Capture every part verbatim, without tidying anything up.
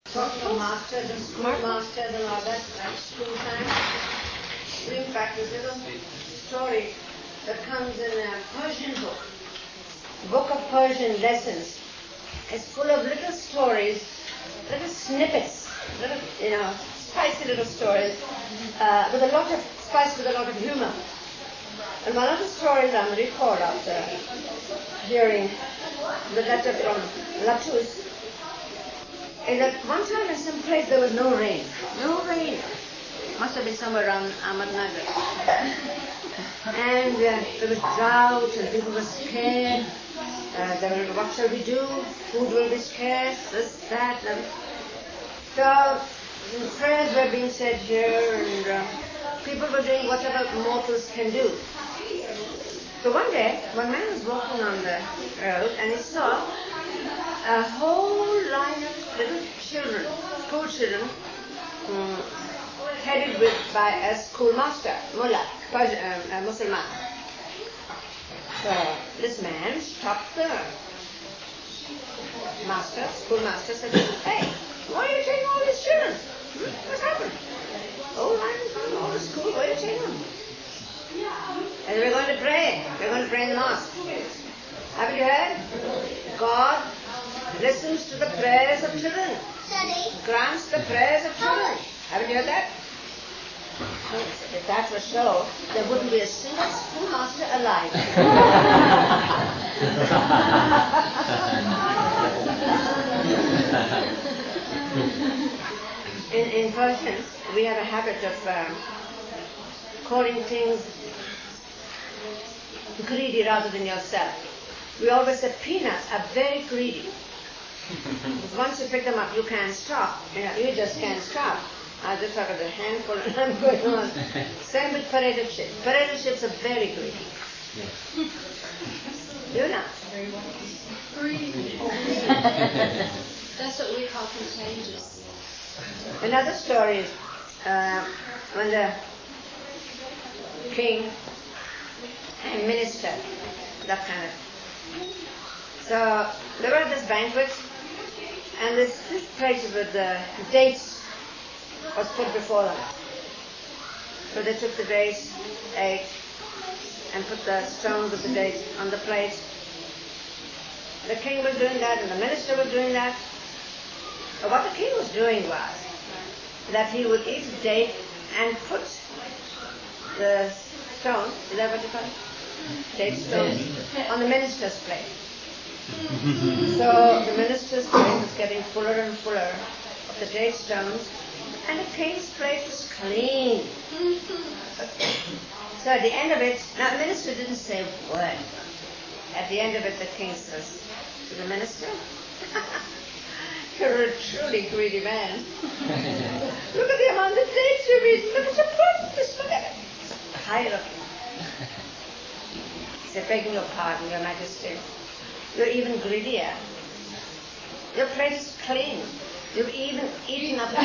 Talk to the masters and school masters and all that, like school time. In fact, there's a little story that comes in a Persian book, Book of Persian Lessons. It's full of little stories, little snippets, little, you know, spicy little stories, uh, with a lot of spice, with a lot of humor. And one of the stories I'm recalled after hearing the letter from Latus is that one time in some place there was no rain. No rain. Must have been somewhere around Ahmednagar. And uh, there was drought and people were scared. Uh, they were, what shall we do? Food will be scarce, this, that. And so prayers were being said here and uh, people were doing whatever mortals can do. So one day, one man was walking on the road and he saw a whole line of little children, school children, um, headed with by a schoolmaster, mullah, Persian, um, a Muslim. So this man stopped the master, schoolmaster, said, "Hey, why are you taking all these children? Hmm? What's happened? Whole line in front of all the school, why are you taking them?" And we're going to pray. We're going to pray in the mosque. Haven't you heard? God listens to the prayers of children. Grants the prayers of children. Haven't you heard that? If that were so, there wouldn't be a single schoolmaster alive. in, in Persian, we have a habit of um, calling things greedy rather than yourself. We always say peanuts are very greedy. Because once you pick them up, you can't stop. You know, you just can't stop. I just thought of a handful and I'm going on. Same with potato chips. Potato chips are very greedy. You're not. Greedy. That's what we call contagious. Another story is uh, when the king and minister, that kind of. So they were at this banquet, and this, this plate with the dates was put before them. So they took the dates, ate, and put the stones of the dates on the plate. The king was doing that, and the minister was doing that. But what the king was doing was that he would eat a date and put the stone, is that what you call it? Date stones, on the minister's plate. So the minister's plate was getting fuller and fuller of the date stones, and the king's plate was clean. So at the end of it, now the minister didn't say a word. At the end of it, the king says to the minister, "You're a truly greedy man. Look at the amount of dates you've eaten. Look at your plate. Just look at it. Higher up." He said, "Begging your pardon, Your Majesty. You're even greedier. Your plate is clean. You've even eaten up."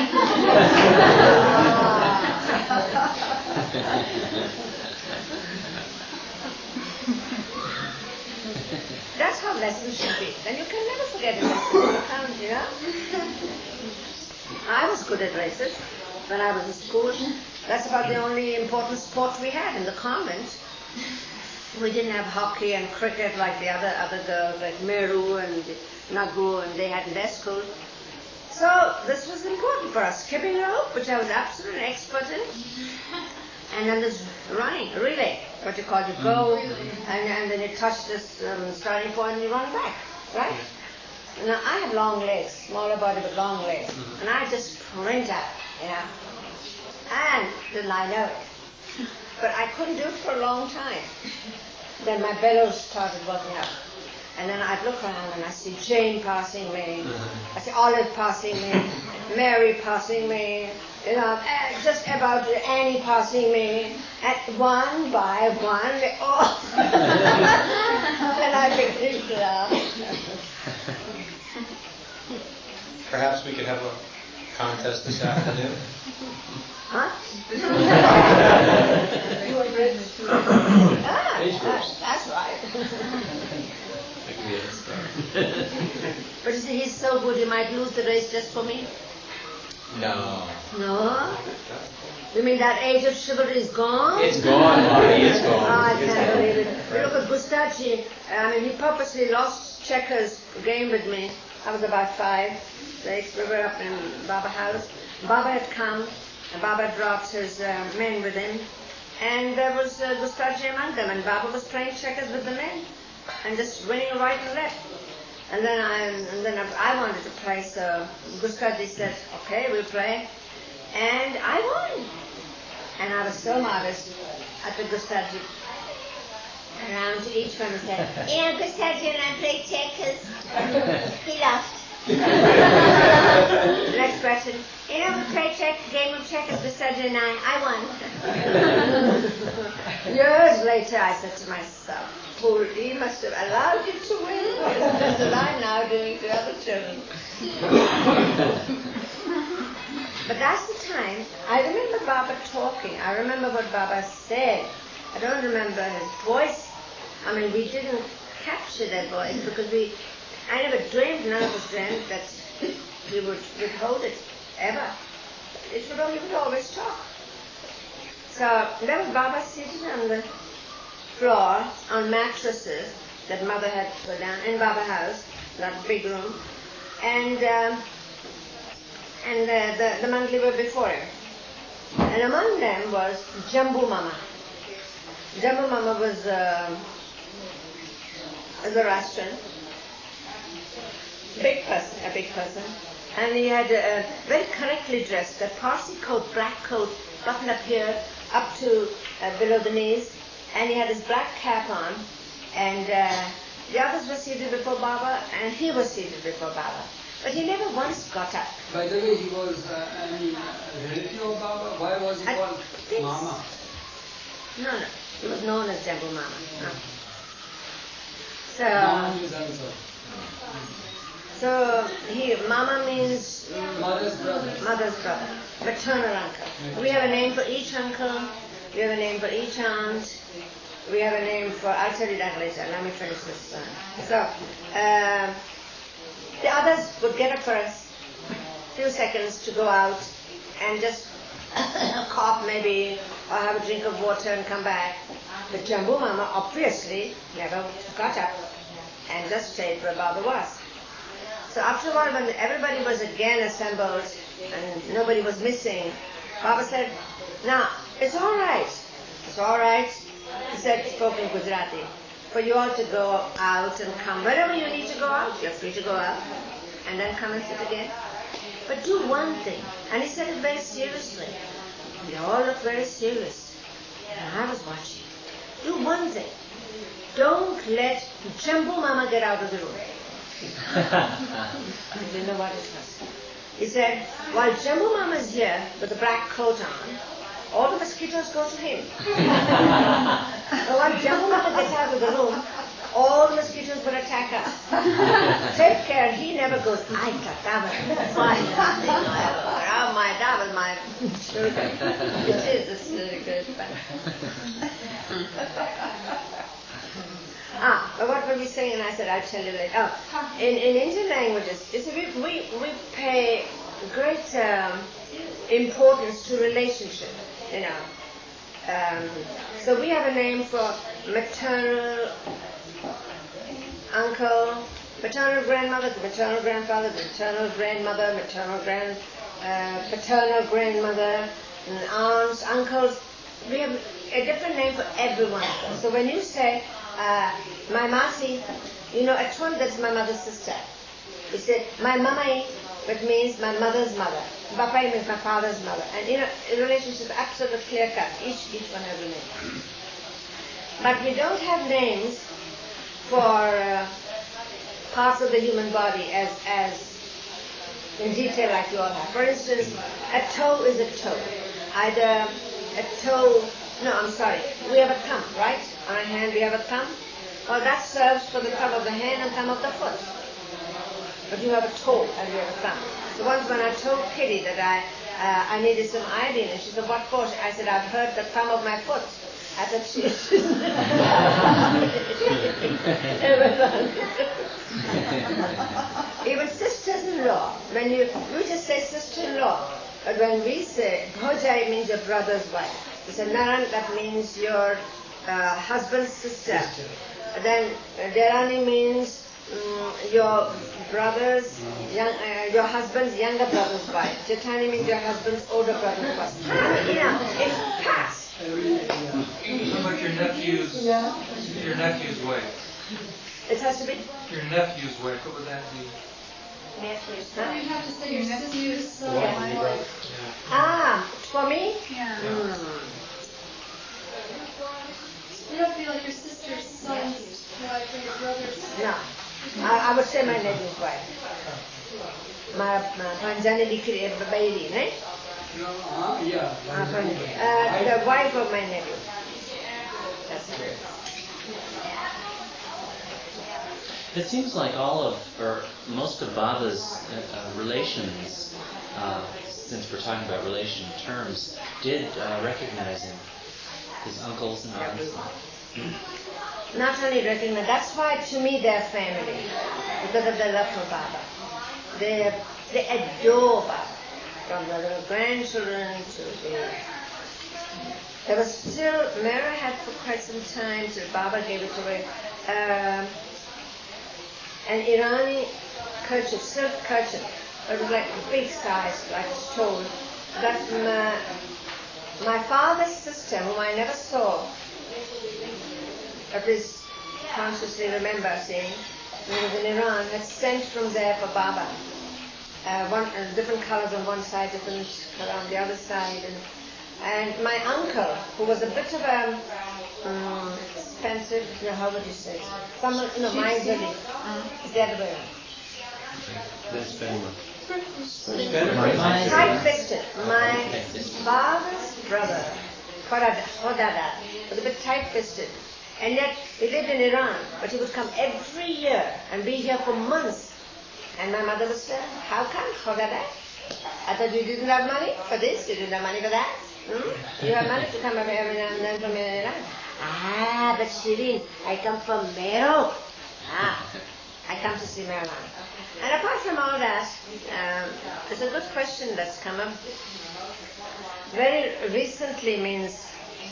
That's how lessons should be. Then you can never forget a lesson. You can't, you know? I was good at races when I was in school. That's about the only important sport we had in the convent. We didn't have hockey and cricket like the other other girls, like Meru and Nagu, and they had in their school. So this was important for us. Skipping rope, which I was absolutely expert in. And then there's running, relay, what you call you go, and, and then you touch this um, starting point and you run back, right? Now I have long legs, smaller body but long legs, and I just sprint out, you know. And didn't I know it? But I couldn't do it for a long time. Then my bellows started working up. And then I'd look around and I see Jane passing me, I see Olive passing me, Mary passing me, you know, just about Annie passing me, and one by one, they all. And I began to laugh. Perhaps we could have a contest this afternoon. Huh? You were ready to ah, that's, that's right. But you see, he's so good, he might lose the race just for me. No. No? You mean that age of chivalry is gone? It's gone, Marty. It's gone. Ah, I It's can't gone. believe it. You look at Gustachi. I mean, he purposely lost checkers game with me. I was about five. Six. We were up in Baba house. Baba had come, and Baba had brought his uh, men with him, and there was uh, Gustachi among them, and Baba was playing checkers with the men, and just winning right and left. And then I, and then I wanted to play, so Gustachi said, "Okay, we'll play," and I won. And I was so modest at the Gustachi. Around to each one and said, "Yeah, Gustachi and I played checkers." He laughed. Next question. You know, we played check, game of checkers, Gustachi and I. I won. Years later, I said to myself, "Poor, he must have allowed you to win, just as I'm now doing to other children." But that's the time. I remember Baba talking. I remember what Baba said. I don't remember his voice. I mean, we didn't capture that voice because we, I never dreamed, none of us dreamed that we would withhold it, ever. It would, he would always talk. So there was Baba seated on the floor on mattresses that Mother had put down in Baba house, that big room. And um, and uh, the, the Mantli were before him. And among them was Jambu Mama. Jambu Mama was uh, a Zoroastrian, big person, a big person. And he had a, a very correctly dressed, a Parsi coat, black coat, buttoned up here, up to uh, below the knees. And he had his black cap on. And uh, the others were seated before Baba, and he was seated before Baba. But he never once got up. By the way, he was, uh, I mean, a relative of Baba. Why was he I called think Mama? No, no. He was known as Jambu Mama. No. So, Mama means answer. so he, Mama means mm, Mother's brother. mother's brother, maternal uncle. We have a name for each uncle. We have a name for each aunt. We have a name for, I'll tell you that later. Let me finish this. Uh, so, uh, the others would get up for a few seconds to go out and just cough maybe, or have a drink of water and come back. But Jambu Mama obviously never got up and just stayed where Baba was. So after a while, when everybody was again assembled and nobody was missing, Baba said, "Now, it's all right. It's all right." He said, spoke in Gujarati, "For you all to go out and come. Wherever you need to go out, you're free to go out. And then come and sit again. But do one thing." And he said it very seriously. We all looked very serious. And I was watching. Do one thing. Don't let Jambu Mama get out of the room. I didn't know what it was. He said, while Jambu Mama is here with the black coat on, all the mosquitoes go to him. But when Jambu Mama gets out of the room, all the mosquitoes will attack us. Take care, he never goes, "I thought that was the finest thing I ever heard. Oh my, that was my children." It is, it's really good. Ah, but what were we saying? And I said, I'll tell you later. Oh, in, in Indian languages, you see, we, we, we pay great um, importance to relationship, you know. Um, so we have a name for maternal uncle, maternal grandmother, maternal grandfather, maternal grandmother, maternal grand, uh, paternal grandmother, and aunts, uncles. We have a different name for everyone. So when you say, uh, my Masi, you know, at home that's my mother's sister. You say, my Mamai, which means my mother's mother. Bapai means my father's mother. And you know, a relationship is absolutely clear cut. Each, each one has a name. But we don't have names for uh, parts of the human body as, as in detail like you all have. For instance, a toe is a toe. Either a toe, no, I'm sorry, we have a thumb, right? On our hand we have a thumb. Well, that serves for the thumb of the hand and thumb of the foot. But you have a toe and you have a thumb. So once when I told Kitty that I uh, I needed some iodine, and she said, "What for?" I said, "I've hurt the thumb of my foot." I said, she even sisters-in-law, when you, you just say sister-in-law, But when we say Bhojai means your brother's wife. We say Naran, that means your uh, husband's sister. Sister. Then uh, Derani means um, your brother's, young, uh, your husband's younger brother's wife. Jetani means your husband's older brother's wife. I mean, you know, it's past. Everything, yeah. How about your nephew's, your nephew's wife? It has to be Your nephew's wife, what would that be? nephews. So you have to say your sister's son. What? wife. Ah, for me? Yeah. Mm. You don't feel like your sister's son's wife or your brother's. No, I, I would say my nephew's wife. My my Panjani Dikri baby, right? No, uh, yeah. Uh, the wife of my nephew. That's it. It seems like all of, or most of Baba's uh, uh, relations, uh, since we're talking about relation terms, did uh, recognize him, his uncles and aunts. Not only recognize, that's why to me they're family, because of their love for Baba. They they adore Baba, from the little grandchildren to the. There was still, Mera had for quite some time, till Baba gave it away, um, an Irani kerchief, silk kerchief. It was like big size, like stole. That my, my father's sister, whom I never saw, at least consciously remember seeing, when he was in Iran, had sent from there for Baba. Uh, one, uh, different colors on one side, different color on the other side. And, and my uncle, who was a bit of a um, expensive, no, how would you say? Some, no, miserly. It's the other way around. That's better. Tight-fisted. My father's brother, Khodada, Khodada, was a bit tight-fisted. And yet, he lived in Iran, but he would come every year and be here for months. And my mother would say, how come, Khodada? I thought you didn't have money for this, you didn't have money for that. Hmm? You have money to come every now and then from Iran. Ah, but Shirin, I come from Meru. Ah, I come to see Mera. And apart from all that, um, it's a good question that's come up. Very recently, means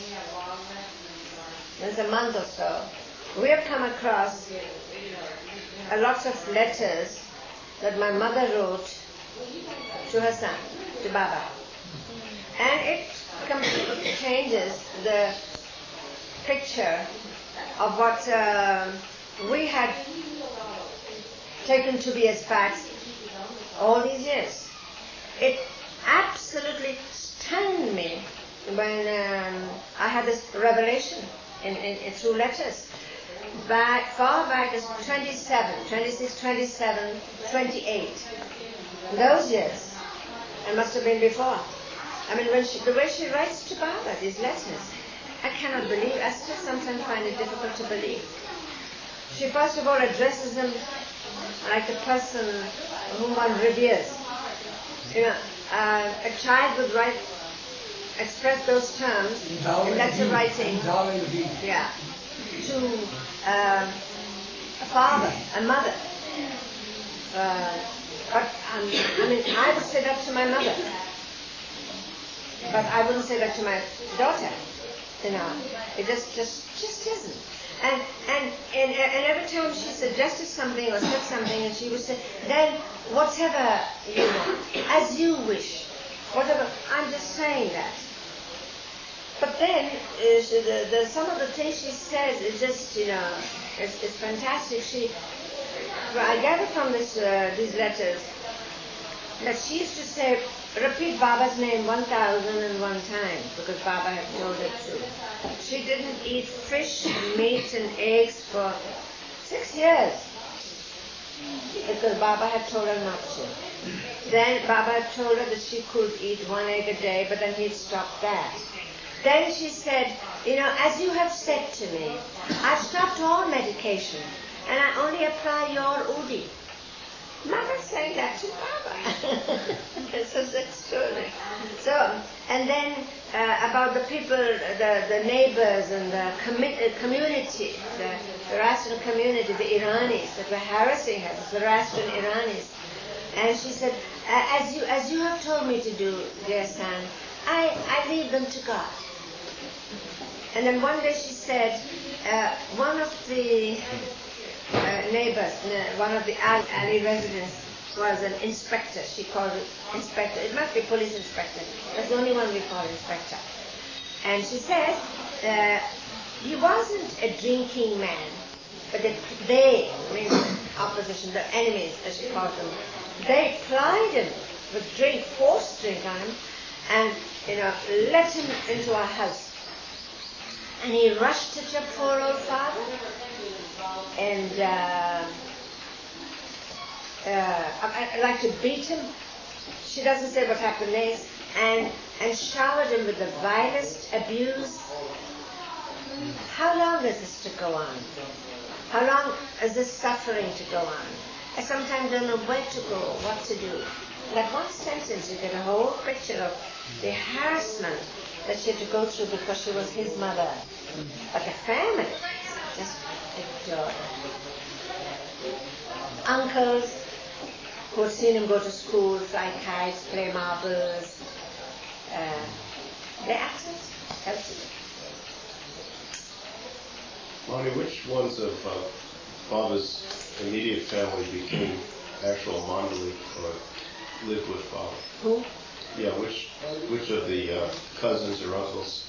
there's a month or so, we have come across a lot of letters that my mother wrote to her son, to Baba. And it completely changes the picture of what uh, we had taken to be as facts all these years. It absolutely stunned me when um, I had this revelation in, in, in through letters. Back, far back as twenty-seven, twenty-six, twenty-seven, twenty-eight. In those years, and must have been before. I mean, when she, the way she writes to Baba, these letters, I cannot believe, I still sometimes find it difficult to believe. She first of all addresses him like a person whom one reveres. You know, uh, a child would write, express those terms in letter writing. Yeah. To uh, a father, a mother. Uh, but um, I mean, I would say that to my mother, but I wouldn't say that to my daughter. You know, it just, just, just isn't. And and and and every time she suggested something or said something, and she would say, "Then whatever you want, as you wish, whatever." I'm just saying that. But then, uh, she, the, the, some of the things she says is just, you know, it's, it's fantastic. She, well, I gather from this, uh, these letters that she used to say, repeat Baba's name one thousand and one times, because Baba had told her to. She didn't eat fish, meat and eggs for six years, because Baba had told her not to. Then Baba had told her that she could eat one egg a day, but then he'd stopped that. Then she said, you know, as you have said to me, I've stopped all medication and I only apply your Udi. Mother saying that to Baba. This is extraordinary. So, and then uh, about the people, the, the neighbors and the commi- uh, community, the Zoroastrian community, the Iranis that were harassing her, the Zoroastrian Iranis. And she said, uh, as you as you have told me to do, dear son, I, I leave them to God. And then one day she said, uh, one of the uh, neighbors, uh, one of the alley, alley residents was an inspector. She called it inspector. It must be police inspector. That's the only one we call inspector. And she said, uh, he wasn't a drinking man, but they, they means opposition, the enemies as she called them, they plied him with drink, forced drink on him, and you know, let him into our house. And he rushed at your poor old father and uh, uh, I, I like to beat him. She doesn't say what happened next, and and showered him with the vilest abuse. How long is this to go on? How long is this suffering to go on? I sometimes don't know where to go, what to do. In that one sentence, you get a whole picture of the harassment that she had to go through because she was his mother. But the family just adored her. Uncles who had seen him go to school, fly kites, play marbles, uh, they acted healthy. Mommy, which ones of uh, Baba's immediate family became actual Mandali or lived with Baba? Who? Yeah, which which of the uh, cousins or uncles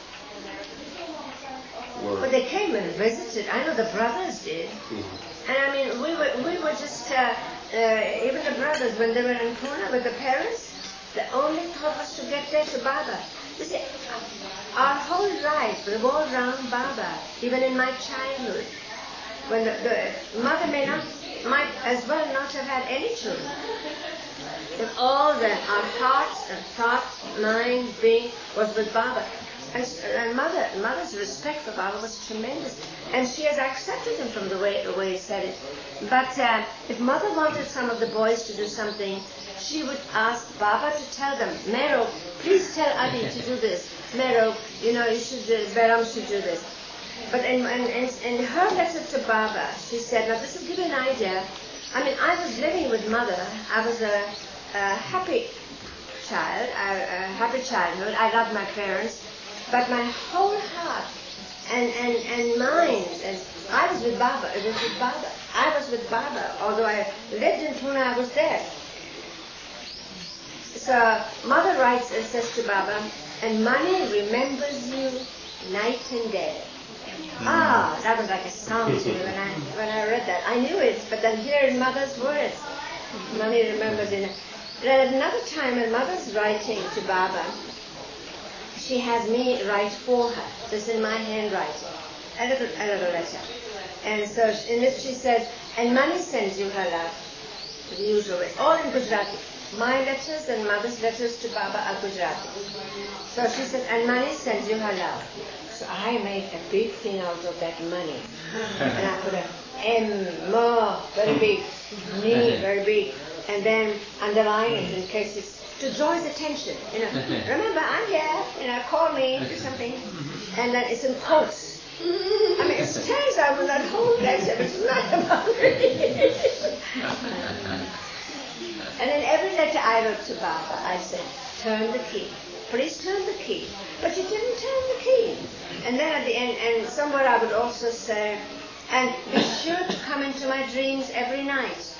were? Well, they came and visited. I know the brothers did. Mm-hmm. And I mean, we were we were just, uh, uh, even the brothers, when they were in Pune with the parents, the only thought was to get there to Baba. You see, our whole life revolved around Baba, even in my childhood, when the, the mother may not, might as well not have had any children. But all the, our hearts and thoughts, mind, being was with Baba. And, and mother, mother's respect for Baba was tremendous. And she has accepted him from the way, the way he said it. But uh, if mother wanted some of the boys to do something, she would ask Baba to tell them, Mero, please tell Adi to do this. Mero, you know, you should do, Beram should do this. But in, in, in, in her letter to Baba, she said, now this will give you an idea. I mean, I was living with mother. I was a, a happy child, a, a happy childhood. I loved my parents. But my whole heart and, and, and mind, and I was with Baba. It was with Baba. I was with Baba. Although I lived in Pune, I was there. So mother writes and says to Baba, and money remembers you night and day. Ah, that was like a song to me when I when I read that. I knew it, but then here in mother's words, money remembers you. Then another time when mother's writing to Baba, she has me write for her. This in my handwriting, a little a little letter. And so in this she says, and money sends you her love, the usual way, all in Gujarati. My letters and mother's letters to Baba are Gujarati. So she said, and money sends you her love. So I made a big thing out of that money. And I put a M, more, very big, me, very big. And then underline it in case it's, to draw his attention. You know, remember, I'm here, you know, call me, do something. And then it's in quotes. I mean, it stands out with that whole letter, but it's not about me. And in every letter I wrote to Baba, I said, turn the key. Please turn the key. But you didn't turn the key. And then at the end, and somewhere I would also say, and be sure to come into my dreams every night.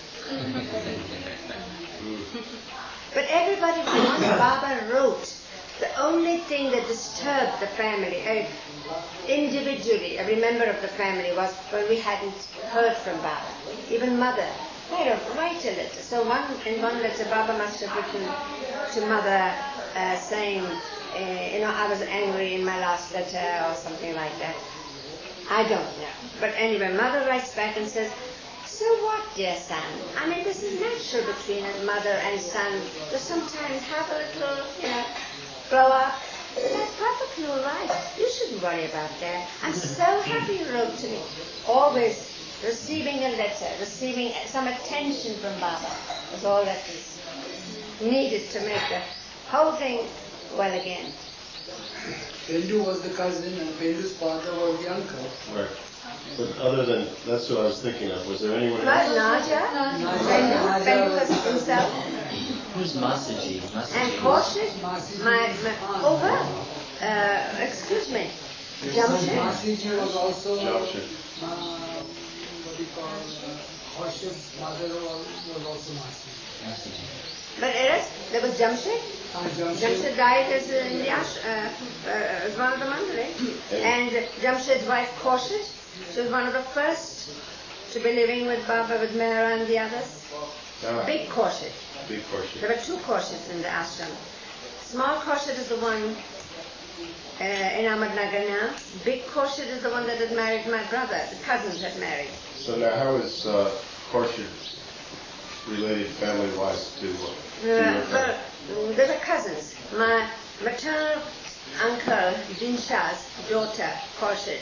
But everybody, once Baba wrote, the only thing that disturbed the family, uh, individually, every member of the family, was when we hadn't heard from Baba. Even mother. I don't write a letter. So one in one letter, Baba must have written to mother uh, saying, uh, you know, I was angry in my last letter or something like that. I don't know. But anyway, mother writes back and says, so what, dear son? I mean, this is natural between a mother and son to sometimes have a little, you know, grow up. That's perfectly all right. You shouldn't worry about that. I'm so happy you wrote to me. Always receiving a letter, receiving some attention from Baba was all that is needed to make the whole thing well again. Pendu was the cousin and Pendu's father was the uncle. Right. But other than, that's what I was thinking of. Was there anyone But else? Naja, Bendu, Bendu was himself, Who's Masaji? Masaji and was- Khorshid, my, my over, uh, excuse me, Jamshid. Masiji was also, Jamshid. uh, what do you call, uh, Khorshid's mother was was also Masiji. Masaji. But Eres, there was Jamshid. And Jamshid, Jamshid died as uh, in the ash, uh, uh, as one of the Mandalay. And Jamshid's wife Khorshid, she was one of the first to be living with Baba, with Mehra and the others. Ah, Big Khorshid. big portion. There were two Khorshids in the ashram. Small Khorshid is the one uh, in Ahmednagar now. Big Khorshid is the one that had married my brother. The cousins had married. So now how is uh, Khorshid related family-wise to, uh, to your Uh, family? but they were cousins. My maternal uncle, Dinshah's daughter, Khorshid.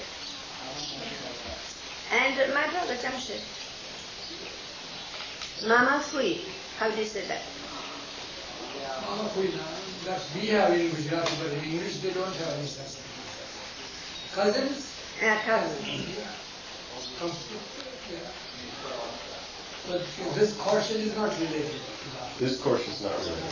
And uh, my brother, Jamshid. Mama Fui. How do you say that? Mama Fuina, that we have in Gujarati, but in English they don't have any such thing. Cousins? Uh, cousins. Come, yeah. But this Khorshid is not related to that. This course is not related.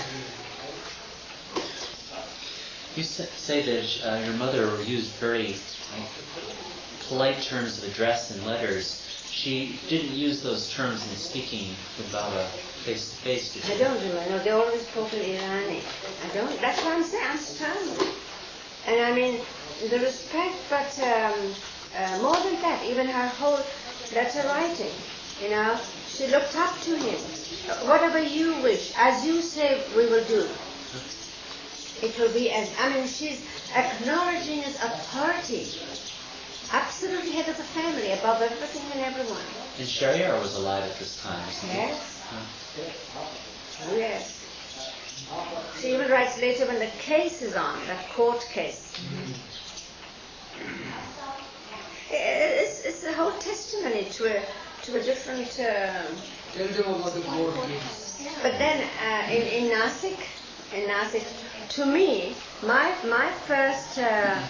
You sa- say that uh, your mother used very like, polite terms of address and letters. She didn't use those terms in speaking with Baba face to face, did she? I don't remember. No, they always spoke in Irani. I don't. That's what I'm saying. I'm stern. And I mean, the respect, but um, uh, more than that, even her whole letter writing, you know, she looked up to him. Uh, Whatever you wish, as you say, we will do. It will be as, I mean, she's acknowledging his authority. Absolutely head of the family, above everything and everyone. And Shariar was alive at this time, wasn't he? Yes. Huh. Oh, yes. She even writes later when the case is on, that court case. It's, it's a whole testimony to a to a different. Uh, Tell them about the court case. but then uh, in in Nasik, in Nasik, to me, my my first. Uh,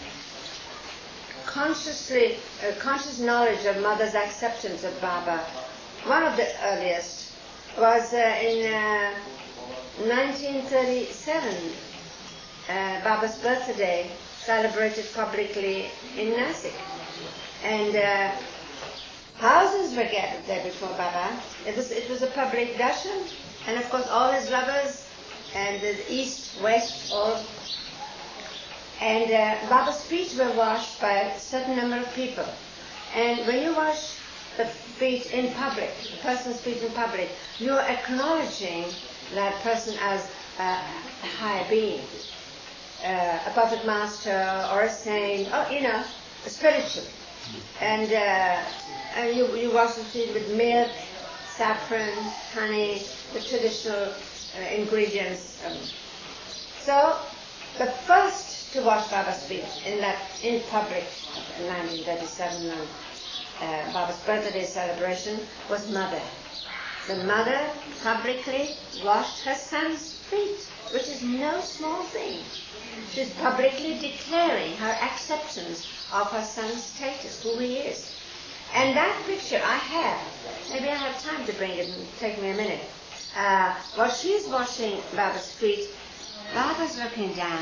consciously, uh, conscious knowledge of mother's acceptance of Baba, one of the earliest, was uh, in uh, nineteen thirty-seven, uh, Baba's birthday, celebrated publicly in Nasik. And uh, thousands were gathered there before Baba. It was, it was a public darshan, and of course all his lovers, and the east, west, all. And uh, Baba's feet were washed by a certain number of people. And when you wash the feet in public, a person's feet in public, you're acknowledging that person as a high being, uh, a puppet master or a saint, or, you know, a spiritual. And, uh, and you, you wash the feet with milk, saffron, honey, the traditional uh, ingredients. Um, so the first to wash Baba's feet in that in public in nineteen thirty-seven on uh, Baba's birthday celebration was mother. The mother publicly washed her son's feet, which is no small thing. She's publicly declaring her acceptance of her son's status, who he is. And that picture I have, maybe I have time to bring it and take me a minute. Uh, while she's washing Baba's feet, Baba's looking down.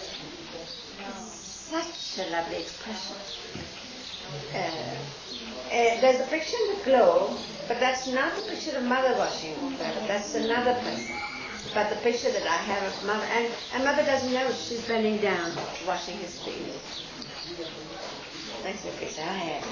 Such a lovely expression. Uh, uh, there's a picture in the globe, but that's not the picture of mother washing Baba. That's another person. But the picture that I have of mother, and, and mother doesn't know she's bending down, washing his feet. That's the picture I have.